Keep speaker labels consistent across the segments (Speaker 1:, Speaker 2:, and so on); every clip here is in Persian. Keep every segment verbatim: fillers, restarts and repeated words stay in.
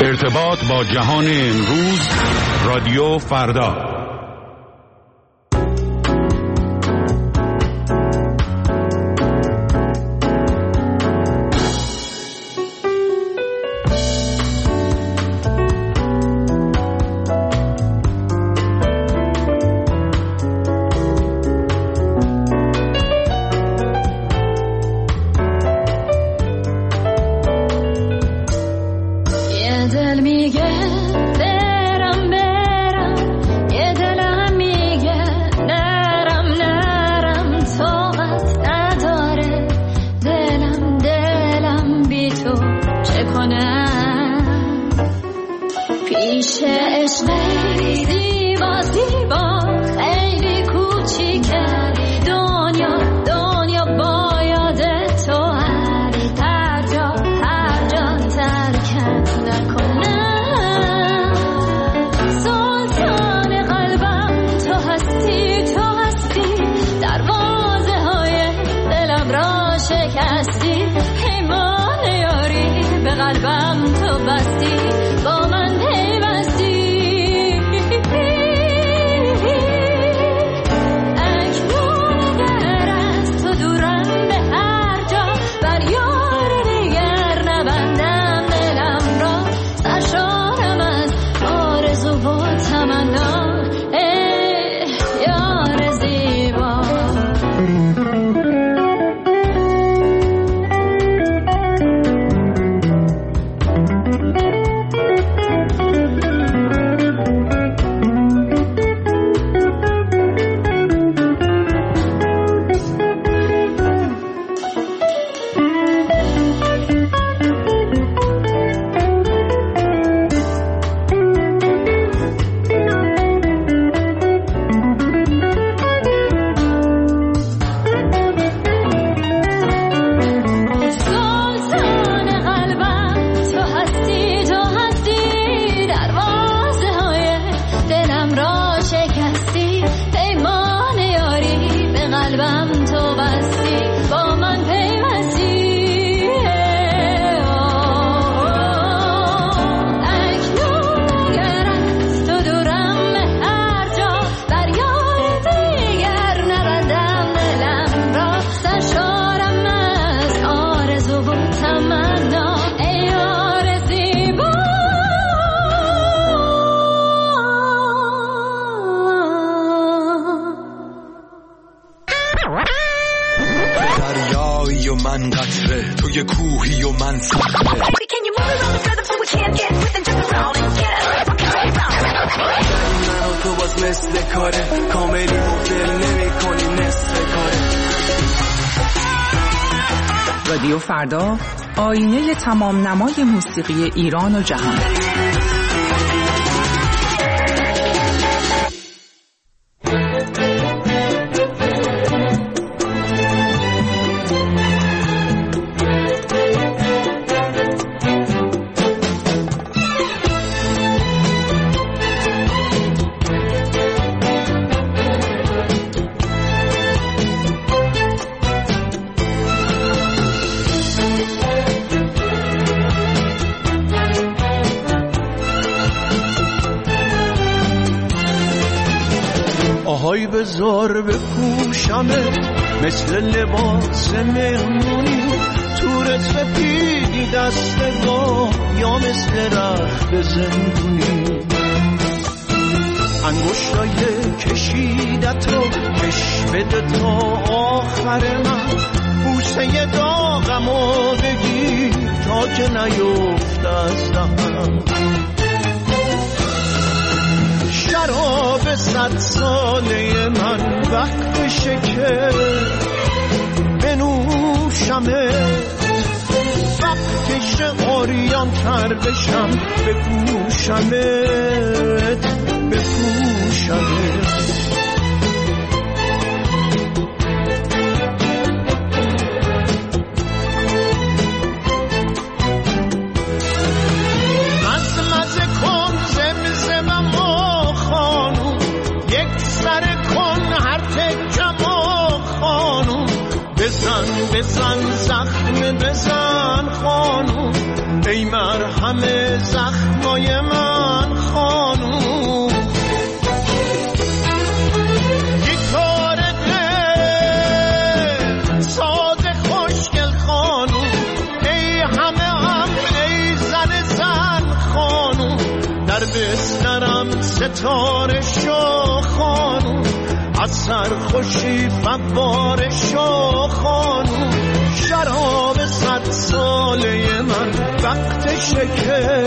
Speaker 1: ارتباط با جهان امروز، رادیو فردا.
Speaker 2: رادیو فردا، آینه تمام نمای موسیقی ایران و جهان.
Speaker 3: آهای بزار بپوشمت مثل لباس مهمونی، تور سپیدی دستگاه یا مثل رخت زندونی، انگشتای کشیدت رو کش بده تا آخر من، بوسه داغمو بگیر تا که نیفت از دهنم، شراب صد ساله من وقتشه که بنوشمت، وقتشه عریان تر بشم بپوشمت بپوشمت. بزن بزن زخم بزن خانوم، ای مرهم زخم زیبای من خانوم، گیتار دل ساز خوشگل خانوم، ای همه هم ای زن زن خانوم، در بسترم ستاره شو خانوم، از سرخوشی فوار شو خانوم، شراب صد ساله من وقت شکر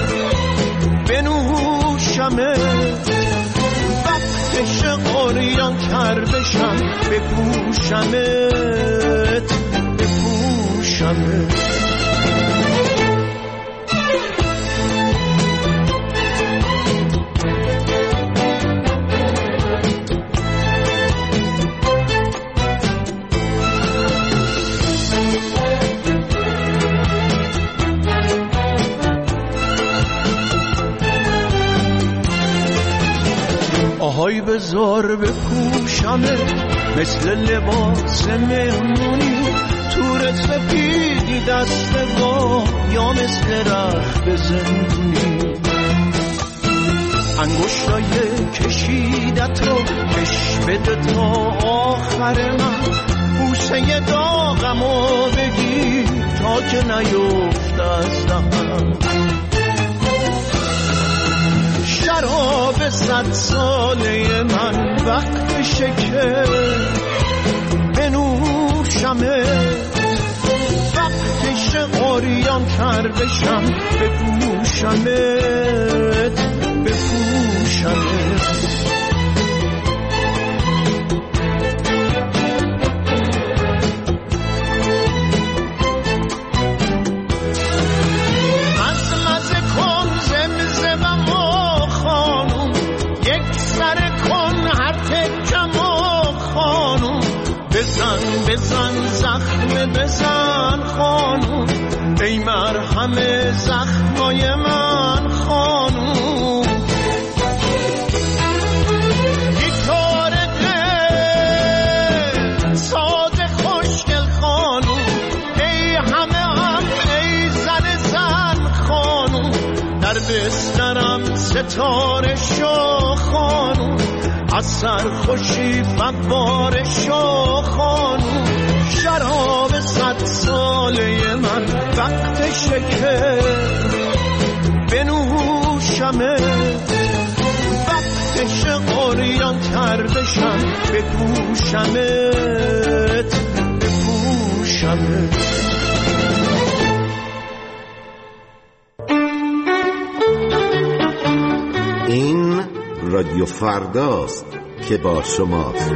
Speaker 3: بنوشمت، وقتش قریان تر بشم بپوشمت بپوشمت. آهای بزار بپوشمت مثل لباس مهمونی، تور سپیدی دست با یا مثل رخت زندونی، انگشتای کشیدت رو کش بده تا آخر من، بوسه داغمو بگیر تا که نیفت از دهنم، شراب صد ساله من وقت شکر بنوشمت، وقتش قریان تر بشم بپوشمت بپوشمت. بزن بزن زخم بزن خانوم، ای مرهم زخمای من خانوم، گیتار دل ساز خوشگل خانوم، ای همه هم ای زن زن خانوم، در بسترم ستاره شو خانوم، از سرخوشی فوار شو خانوم، شراب صد ساله من وقت شکر بنوشمت، وقتش قریان تر بشم بپوشمت بپوشمت.
Speaker 4: این رادیو فرداست که با شماست.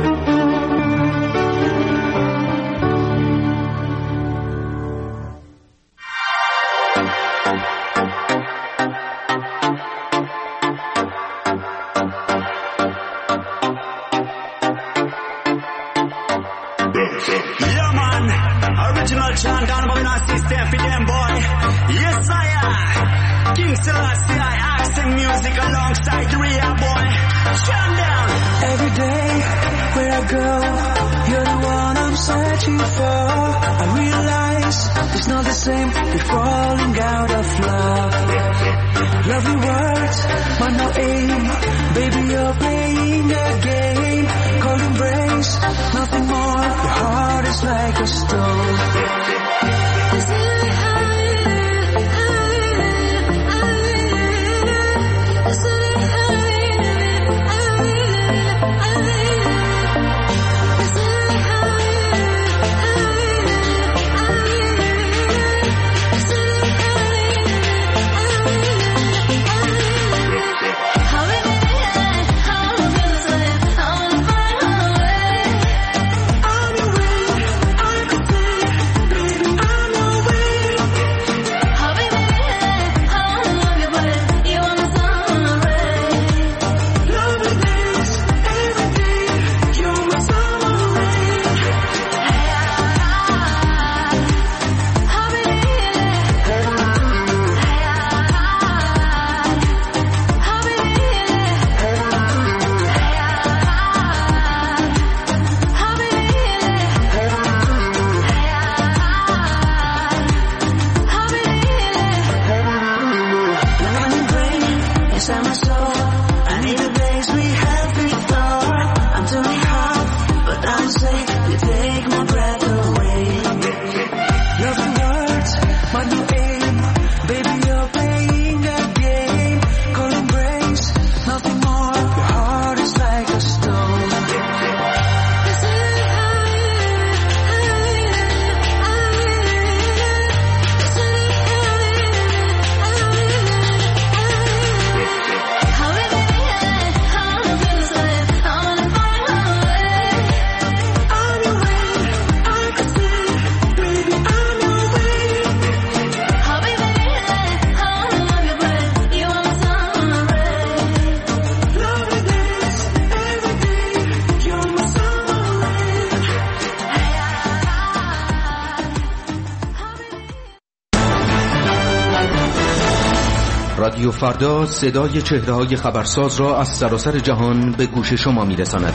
Speaker 5: رادیو فردا صدای چهره‌های خبرساز را از سراسر جهان به گوش شما می‌رساند.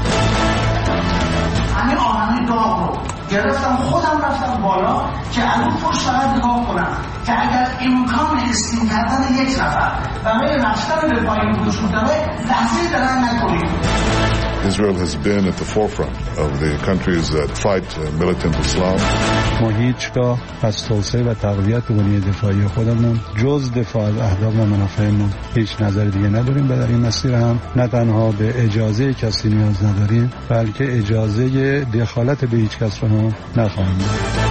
Speaker 6: همین آهنگ داغ رو گرفتم خودم رفتم بالا که الان پشت فقط نگاه کنم که اگر امکان استیم کردن یک نفر برای رفتن به پایین وجود داره لحظه درنگ نکنید.
Speaker 7: Israel has been at the forefront of the countries that fight militant Islam.
Speaker 8: ما هیچگاه از توسعه و تقویت بنیه دفاعی خودمون جز دفاع از اهداف و منافعمون هیچ نظر دیگه نداریم و در این مسیر هم نه تنها به اجازه کسی نیاز نداریم بلکه اجازه دخالت به هیچ کس رو هم نخواهیم داد.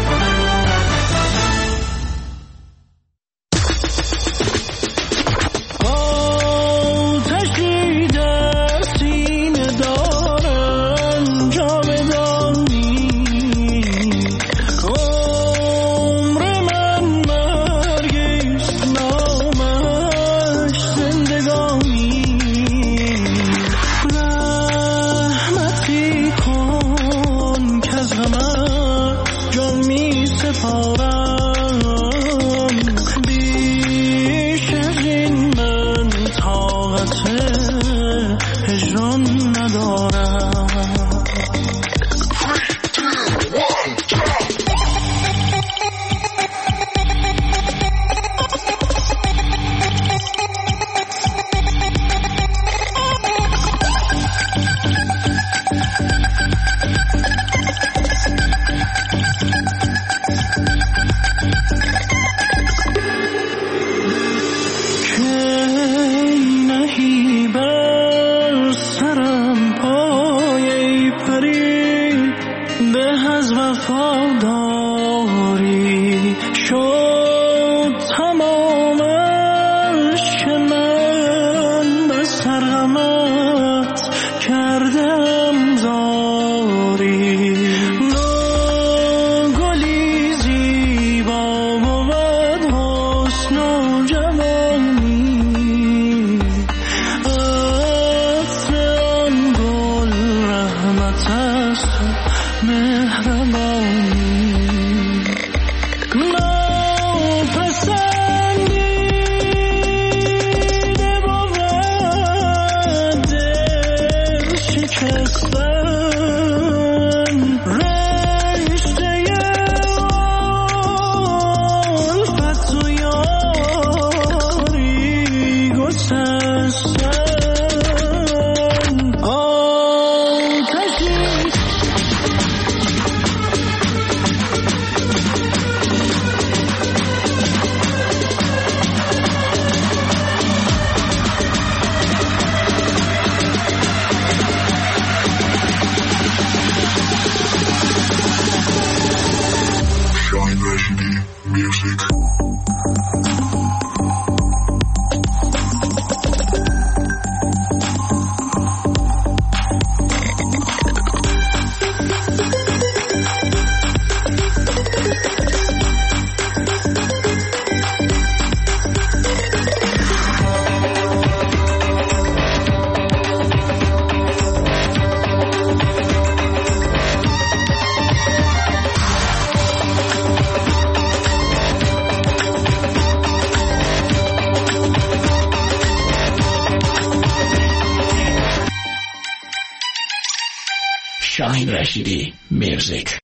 Speaker 9: Shaheen Rashidi Music.